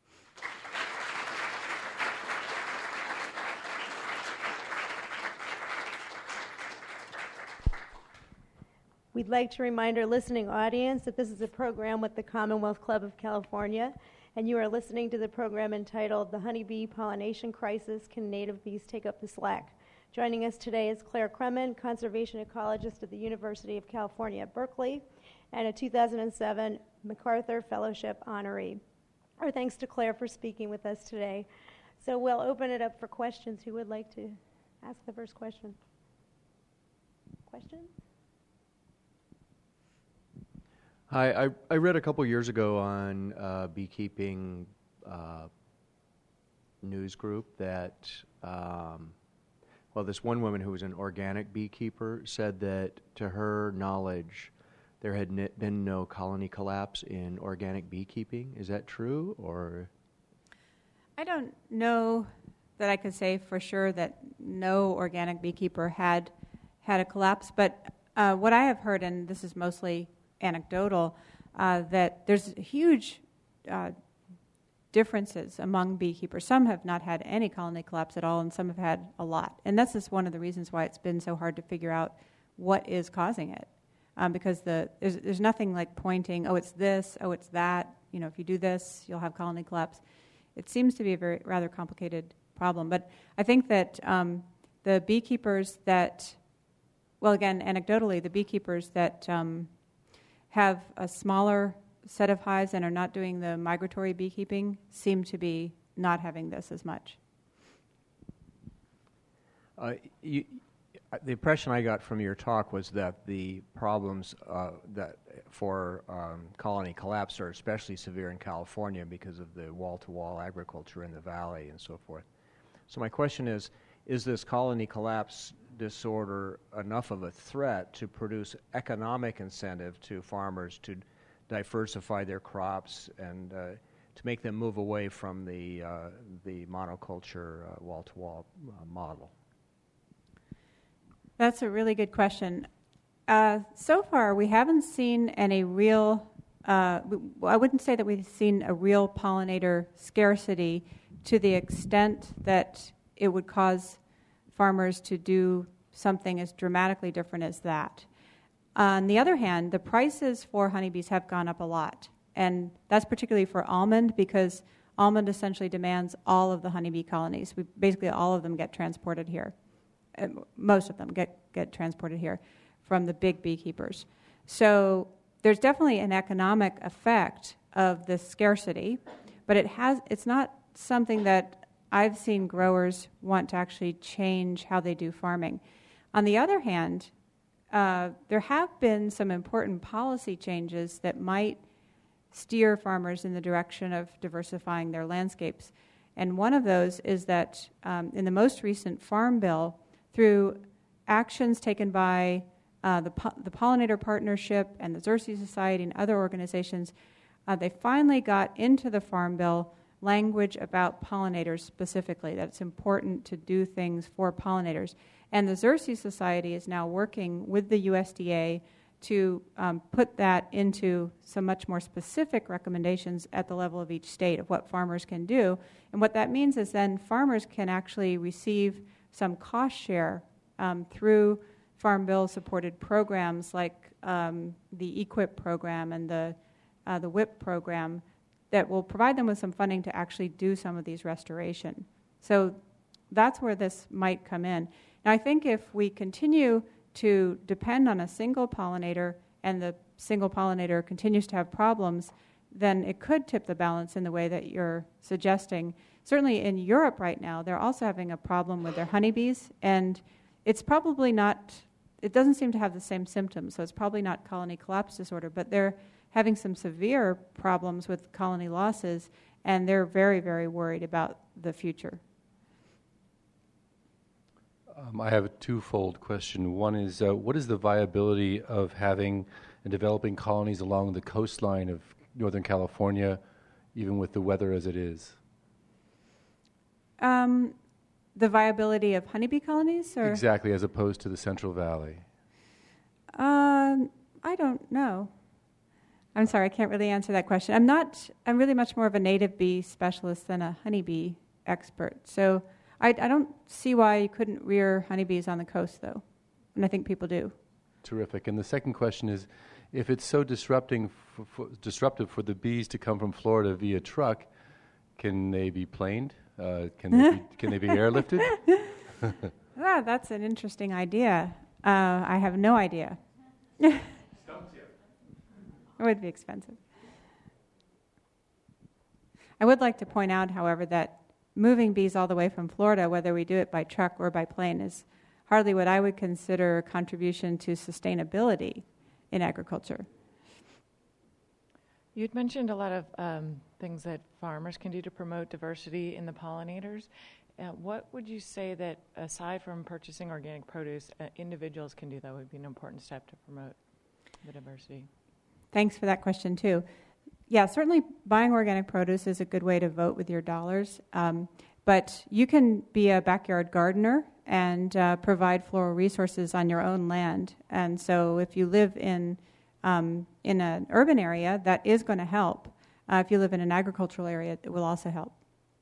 We'd like to remind our listening audience that this is a program with the Commonwealth Club of California, and you are listening to the program entitled The Honeybee Pollination Crisis, Can Native Bees Take Up the Slack? Joining us today is Claire Kremen, conservation ecologist at the University of California at Berkeley, and a two thousand seven MacArthur Fellowship honoree. Our thanks to Claire for speaking with us today. So we'll open it up for questions. Who would like to ask the first question? Question? Hi, I, I read a couple years ago on uh, beekeeping uh, news group that, um, well, this one woman who was an organic beekeeper said that, to her knowledge, there had n- been no colony collapse in organic beekeeping. Is that true, or? I don't know that I could say for sure that no organic beekeeper had had a collapse, but uh, what I have heard, and this is mostly anecdotal, uh, that there's huge uh, differences among beekeepers. Some have not had any colony collapse at all, and some have had a lot. And that's just one of the reasons why it's been so hard to figure out what is causing it. Um, because the there's, there's nothing like pointing, oh, it's this, oh, it's that. You know, if you do this, you'll have colony collapse. It seems to be a very rather complicated problem. But I think that um, the beekeepers that, well, again, anecdotally, the beekeepers that um, have a smaller set of hives and are not doing the migratory beekeeping seem to be not having this as much. Uh, you, the impression I got from your talk was that the problems uh, that for um, colony collapse are especially severe in California because of the wall-to-wall agriculture in the valley and so forth. So my question is, is this colony collapse disorder enough of a threat to produce economic incentive to farmers to diversify their crops and uh, to make them move away from the uh, the monoculture uh, wall-to-wall uh, model? That's a really good question. Uh, so far, we haven't seen any real, uh, I wouldn't say that we've seen a real pollinator scarcity to the extent that it would cause farmers to do something as dramatically different as that. On the other hand, the prices for honeybees have gone up a lot, and that's particularly for almond, because almond essentially demands all of the honeybee colonies. We, basically, all of them get transported here. Uh, most of them get, get transported here from the big beekeepers. So there's definitely an economic effect of this scarcity, but it has it's not something that I've seen growers want to actually change how they do farming. On the other hand, uh, there have been some important policy changes that might steer farmers in the direction of diversifying their landscapes. And one of those is that um, in the most recent Farm Bill, through actions taken by uh, the, po- the Pollinator Partnership and the Xerces Society and other organizations, uh, they finally got into the Farm Bill language about pollinators specifically, that it's important to do things for pollinators. And the Xerces Society is now working with the U S D A to um, put that into some much more specific recommendations at the level of each state of what farmers can do. And what that means is then farmers can actually receive some cost share um, through Farm Bill supported programs like um, the E Q I P program and the, uh, the W I P program that will provide them with some funding to actually do some of these restoration. So that's where this might come in. Now I think if we continue to depend on a single pollinator and the single pollinator continues to have problems, then it could tip the balance in the way that you're suggesting. Certainly in Europe right now, they're also having a problem with their honeybees, and it's probably not, it doesn't seem to have the same symptoms, so it's probably not colony collapse disorder, but they're having some severe problems with colony losses, and they're very, very worried about the future. Um, I have a twofold question. One is, uh, what is the viability of having and developing colonies along the coastline of Northern California, even with the weather as it is? Um, the viability of honeybee colonies? Or? Exactly, as opposed to the Central Valley. Um, I don't know. I'm sorry, I can't really answer that question. I'm not, I'm really much more of a native bee specialist than a honeybee expert. So I, I don't see why you couldn't rear honeybees on the coast, though. And I think people do. Terrific. And the second question is, if it's so disrupting for, for, disruptive for the bees to come from Florida via truck, can they be planed? Uh, can, they be, can they be airlifted? Ah, that's an interesting idea. Uh, I have no idea. It would be expensive. I would like to point out, however, that moving bees all the way from Florida, whether we do it by truck or by plane, is hardly what I would consider a contribution to sustainability in agriculture. You'd mentioned a lot of um, things that farmers can do to promote diversity in the pollinators. Uh, what would you say that, aside from purchasing organic produce, uh, individuals can do that would be an important step to promote the diversity? Thanks for that question, too. Yeah, certainly buying organic produce is a good way to vote with your dollars. Um, but you can be a backyard gardener and uh, provide floral resources on your own land. And so if you live in um, in an urban area, that is going to help. Uh, if you live in an agricultural area, it will also help.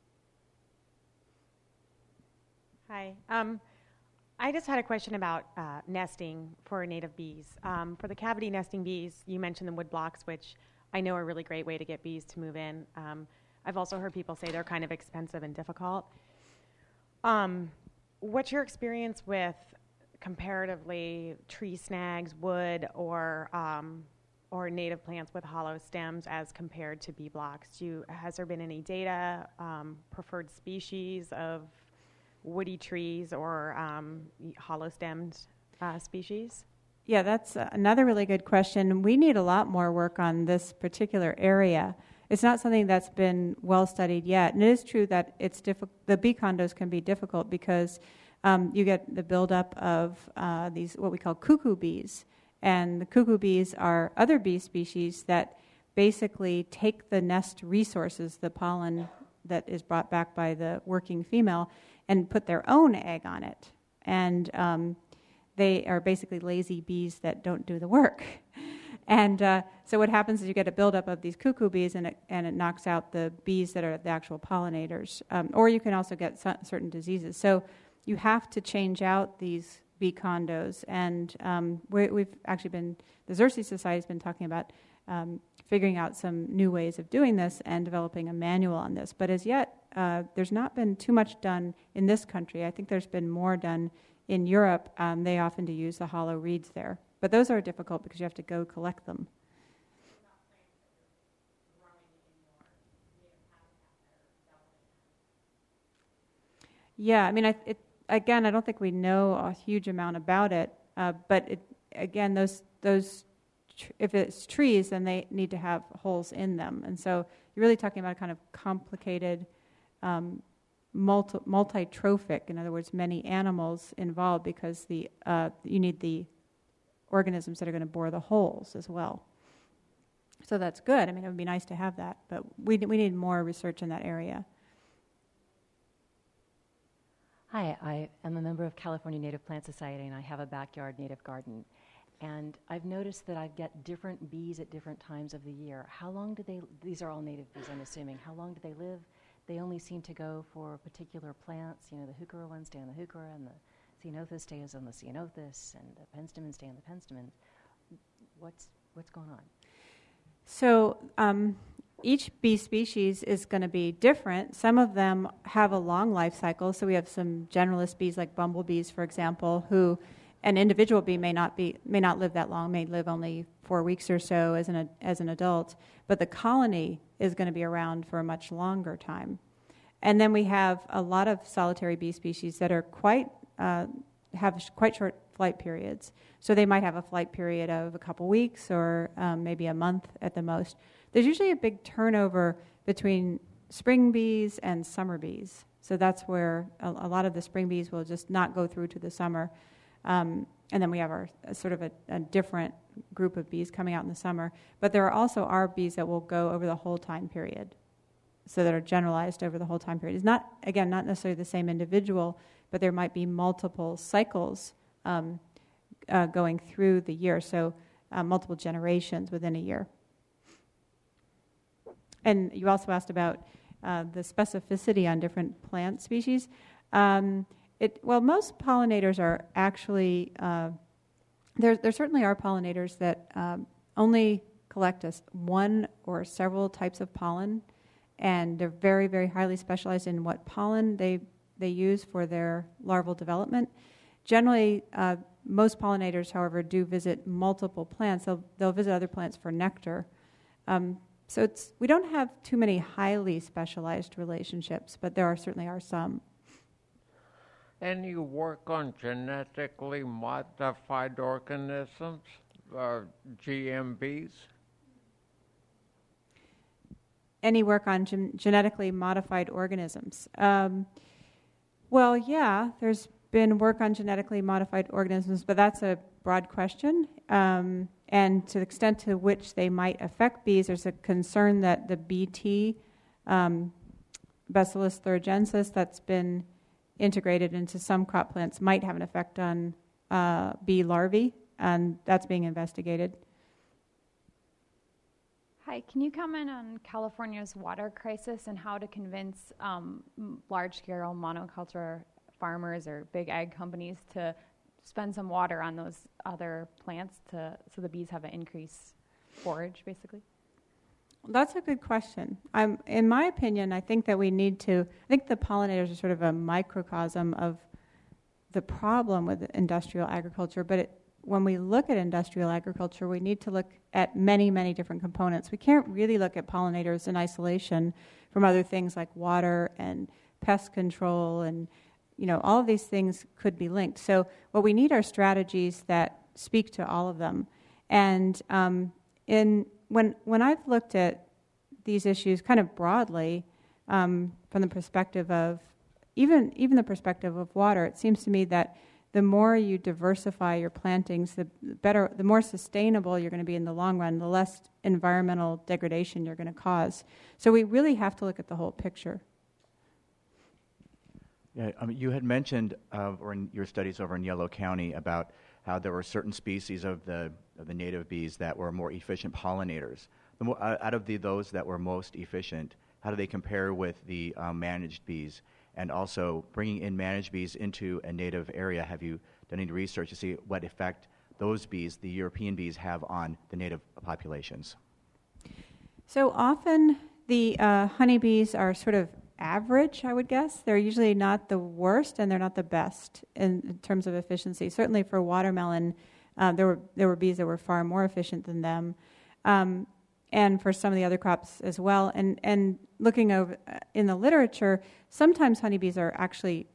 Hi. Um, I just had a question about uh, nesting for native bees. Um, for the cavity nesting bees, you mentioned the wood blocks, which I know are a really great way to get bees to move in. Um, I've also heard people say they're kind of expensive and difficult. Um, what's your experience with comparatively tree snags, wood, or um, or native plants with hollow stems as compared to bee blocks? Do you, has there been any data, um, preferred species of woody trees or um, hollow-stemmed uh, species? Yeah, that's uh, another really good question. We need a lot more work on this particular area. It's not something that's been well studied yet, and it is true that it's diffi- the bee condos can be difficult because um, you get the buildup of uh, these what we call cuckoo bees, and the cuckoo bees are other bee species that basically take the nest resources, the pollen that is brought back by the working female, and put their own egg on it. And um, they are basically lazy bees that don't do the work. And uh, so what happens is you get a buildup of these cuckoo bees, and it, and it knocks out the bees that are the actual pollinators. Um, or you can also get c- certain diseases. So you have to change out these bee condos. And um, we, we've actually been, the Xerces Society has been talking about um, figuring out some new ways of doing this and developing a manual on this. But as yet, uh, there's not been too much done in this country. I think there's been more done in Europe. Um, they often do use the hollow reeds there. But those are difficult because you have to go collect them. Yeah, I mean, I, it, again, I don't think we know a huge amount about it, uh, but it, again, those those tr- if it's trees, then they need to have holes in them, and so you're really talking about a kind of complicated, um, multi multi-trophic. In other words, many animals involved because the uh, you need the organisms that are going to bore the holes as well. So that's good. I mean, it would be nice to have that, but we we need more research in that area. Hi, I am a member of California Native Plant Society, and I have a backyard native garden. And I've noticed that I get different bees at different times of the year. How long do they, these are all native bees, I'm assuming, how long do they live? They only seem to go for particular plants. You know, the heuchera ones stay on the heuchera, and the ceanothus stays on the ceanothus, and the penstemon stay on the penstemon. What's, what's going on? So um, each bee species is going to be different. Some of them have a long life cycle. So we have some generalist bees like bumblebees, for example, who an individual bee may not be may not live that long, may live only four weeks or so as an as an adult. But the colony is going to be around for a much longer time. And then we have a lot of solitary bee species that are quite uh, have sh- quite short flight periods. So they might have a flight period of a couple weeks or um, maybe a month at the most. There's usually a big turnover between spring bees and summer bees. So that's where a, a lot of the spring bees will just not go through to the summer. Um, and then we have our a sort of a, a different group of bees coming out in the summer. But there are also our bees that will go over the whole time period, so that are generalized over the whole time period. It's not, again, not necessarily the same individual, but there might be multiple cycles um, uh, going through the year, so uh, multiple generations within a year. And you also asked about uh, the specificity on different plant species. Um, it, well, most pollinators are actually, uh, there, there certainly are pollinators that um, only collect us one or several types of pollen, and they're very, very highly specialized in what pollen they they use for their larval development. Generally, uh, most pollinators, however, do visit multiple plants. They'll, they'll visit other plants for nectar. Um, so it's we don't have too many highly specialized relationships, but there are certainly are some. And you work on genetically modified organisms, uh, G M Bs? Any work on gen- genetically modified organisms? Um, well, yeah, there's been work on genetically modified organisms, but that's a broad question. Um, and to the extent to which they might affect bees, there's a concern that the B T, um, Bacillus thuringiensis, that's been integrated into some crop plants, might have an effect on uh, bee larvae, and that's being investigated. Hi, can you comment on California's water crisis and how to convince um, large-scale monoculture farmers or big ag companies to spend some water on those other plants to so the bees have an increased forage, basically? That's a good question. I'm, in my opinion, I think that we need to, I think the pollinators are sort of a microcosm of the problem with industrial agriculture, but it, when we look at industrial agriculture, we need to look at many, many different components. We can't really look at pollinators in isolation from other things like water and pest control, and you know, all of these things could be linked. So what we need are strategies that speak to all of them. And um, in when when I've looked at these issues kind of broadly um, from the perspective of even even the perspective of water, it seems to me that the more you diversify your plantings, the better, the more sustainable you're going to be in the long run, the less environmental degradation you're going to cause. So we really have to look at the whole picture. Yeah, I mean, you had mentioned, uh, or in your studies over in Yellow County, about how there were certain species of the of the native bees that were more efficient pollinators. The more, uh, out of the those that were most efficient, how do they compare with the um, managed bees? And also, bringing in managed bees into a native area, have you done any research to see what effect those bees, the European bees, have on the native populations? So often the uh, honeybees are sort of average, I would guess. They're usually not the worst, and they're not the best in, in terms of efficiency. Certainly for watermelon, uh, there were there were bees that were far more efficient than them. Um, and for some of the other crops as well. And and looking over uh, in the literature, sometimes honeybees are actually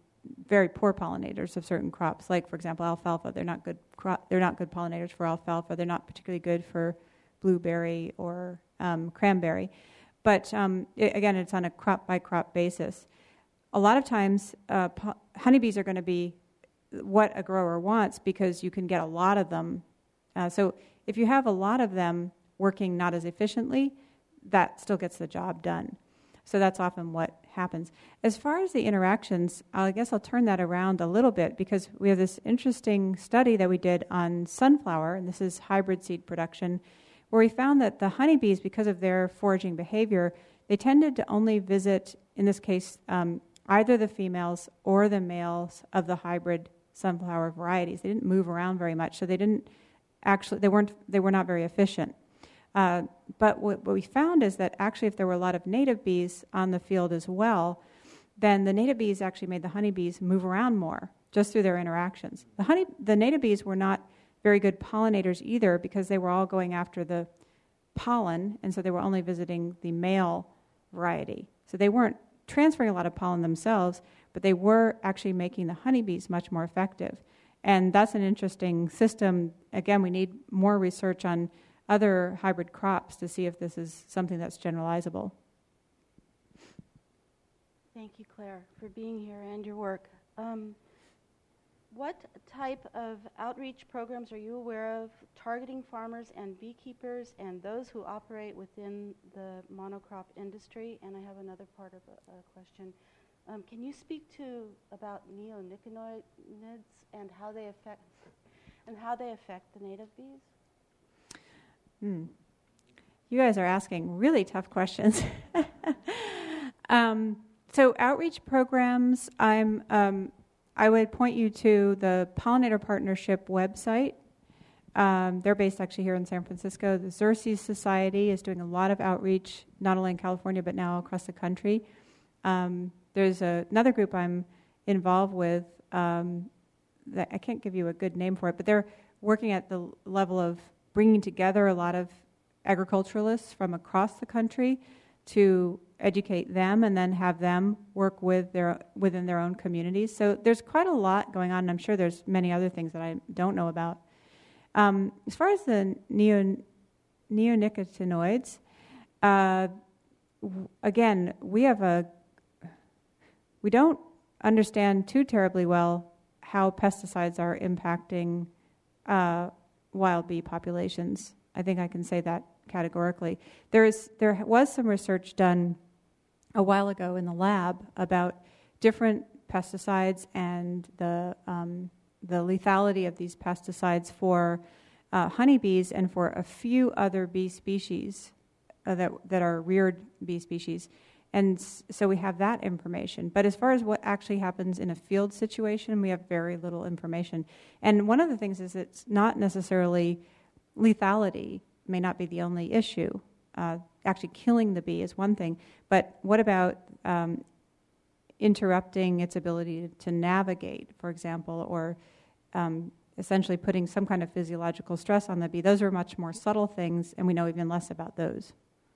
very poor pollinators of certain crops, like, for example, alfalfa. They're not good crop, they're not good pollinators for alfalfa. They're not particularly good for blueberry or um, cranberry. But um, it, again, it's on a crop-by-crop basis. A lot of times, uh, po- honeybees are going to be what a grower wants because you can get a lot of them. Uh, so if you have a lot of them working not as efficiently, that still gets the job done. So that's often what happens. As far as the interactions, I guess I'll turn that around a little bit because we have this interesting study that we did on sunflower, and this is hybrid seed production, where we found that the honeybees, because of their foraging behavior, they tended to only visit, in this case, um, either the females or the males of the hybrid sunflower varieties. They didn't move around very much, so they didn't actually, they weren't, they were not very efficient. Uh, but what, what we found is that actually if there were a lot of native bees on the field as well, then the native bees actually made the honeybees move around more just through their interactions. The honey, the native bees were not very good pollinators either because they were all going after the pollen, and so they were only visiting the male variety. So they weren't transferring a lot of pollen themselves, but they were actually making the honeybees much more effective. And that's an interesting system. Again, we need more research on other hybrid crops to see if this is something that's generalizable. Thank you, Claire, for being here and your work. Um, what type of outreach programs are you aware of targeting farmers and beekeepers and those who operate within the monocrop industry? And I have another part of a, a question. Um, can you speak to about neonicotinoids and how they affect and how they affect the native bees? Hmm. You guys are asking really tough questions. um, so outreach programs, I'm, um, I would point you to the Pollinator Partnership website. Um, they're based actually here in San Francisco. The Xerces Society is doing a lot of outreach, not only in California, but now across the country. Um, there's a, another group I'm involved with um, that I can't give you a good name for it, but they're working at the level of bringing together a lot of agriculturalists from across the country to educate them and then have them work with their within their own communities. So there's quite a lot going on, and I'm sure there's many other things that I don't know about. Um, as far as the neo, neonicotinoids, uh, w- again, we have a we don't understand too terribly well how pesticides are impacting uh, wild bee populations. I think I can say that categorically. There is there was some research done a while ago in the lab about different pesticides and the um, the lethality of these pesticides for uh, honeybees and for a few other bee species uh, that that are reared bee species. And s- so we have that information. But as far as what actually happens in a field situation, we have very little information. And one of the things is it's not necessarily lethality may not be the only issue. Uh, actually killing the bee is one thing. But what about um, interrupting its ability to, to navigate, for example, or um, essentially putting some kind of physiological stress on the bee? Those are much more subtle things, and we know even less about those.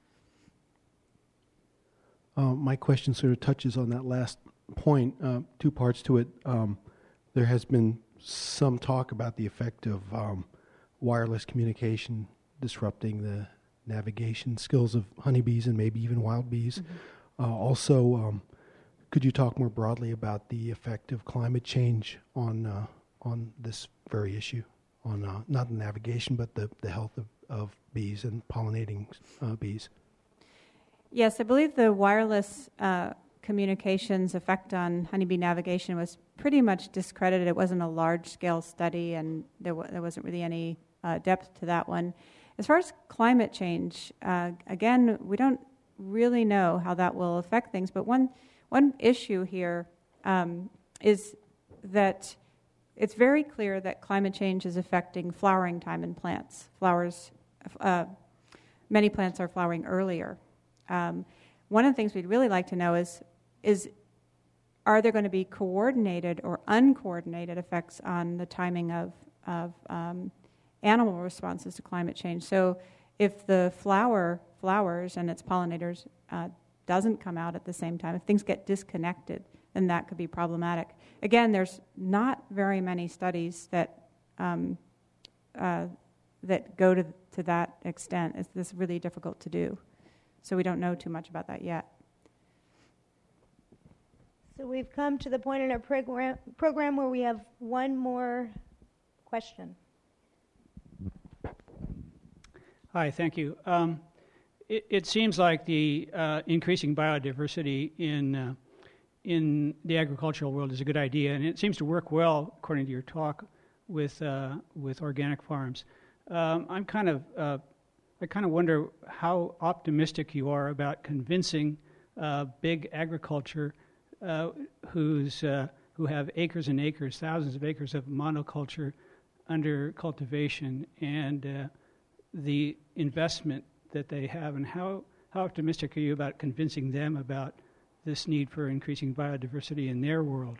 Uh, my question sort of touches on that last point, uh, two parts to it. Um, there has been some talk about the effect of um, wireless communication disrupting the navigation skills of honeybees and maybe even wild bees. Mm-hmm. Uh, also, um, could you talk more broadly about the effect of climate change on uh, on this very issue, on uh, not the navigation, but the, the health of, of bees and pollinating uh, bees? Yes, I believe the wireless uh, communications effect on honeybee navigation was pretty much discredited. It wasn't a large-scale study, and there, w- there wasn't really any uh, depth to that one. As far as climate change, uh, again, we don't really know how that will affect things, but one, one issue here um, is that it's very clear that climate change is affecting flowering time in plants. Flowers, uh, many plants are flowering earlier. Um, one of the things we'd really like to know is, is are there going to be coordinated or uncoordinated effects on the timing of, of um, animal responses to climate change? So if the flower flowers and its pollinators uh, doesn't come out at the same time, if things get disconnected, then that could be problematic. Again, there's not very many studies that um, uh, that go to to that extent. It's this really difficult to do, so we don't know too much about that yet. So we've come to the point in our program program where we have one more question. Hi, thank you. Um, it, it seems like the uh, increasing biodiversity in uh, in the agricultural world is a good idea, and it seems to work well, according to your talk, with uh, with organic farms. Um, I'm kind of uh, I kind of wonder how optimistic you are about convincing uh, big agriculture uh, who's uh, who have acres and acres, thousands of acres of monoculture under cultivation, and uh, the investment that they have, and how, how optimistic are you about convincing them about this need for increasing biodiversity in their world?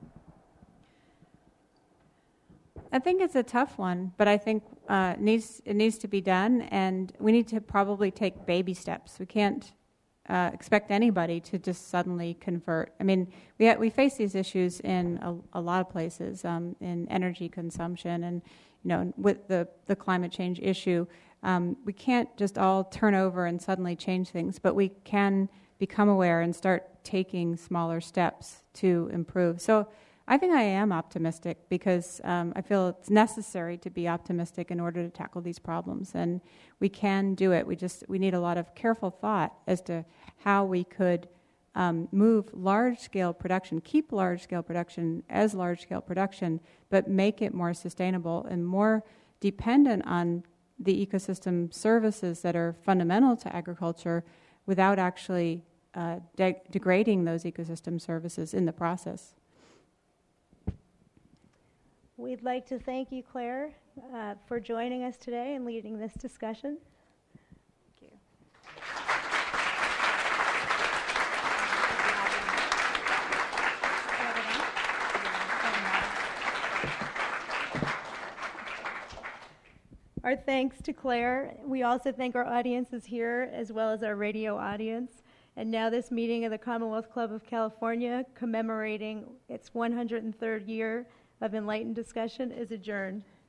I think it's a tough one, but I think uh, it needs it needs to be done, and we need to probably take baby steps. We can't uh, expect anybody to just suddenly convert. I mean, we ha- we face these issues in a, a lot of places, um, in energy consumption, and you know, with the, the climate change issue. Um, we can't just all turn over and suddenly change things, but we can become aware and start taking smaller steps to improve. So I think I am optimistic because um, I feel it's necessary to be optimistic in order to tackle these problems, and we can do it. We just we need a lot of careful thought as to how we could um, move large-scale production, keep large-scale production as large-scale production, but make it more sustainable and more dependent on the ecosystem services that are fundamental to agriculture without actually uh, de- degrading those ecosystem services in the process. We'd like to thank you, Claire, uh, for joining us today and leading this discussion. Thank you. Our thanks to Claire. We also thank our audiences here as well as our radio audience. And now this meeting of the Commonwealth Club of California commemorating its one hundred third year of enlightened discussion is adjourned.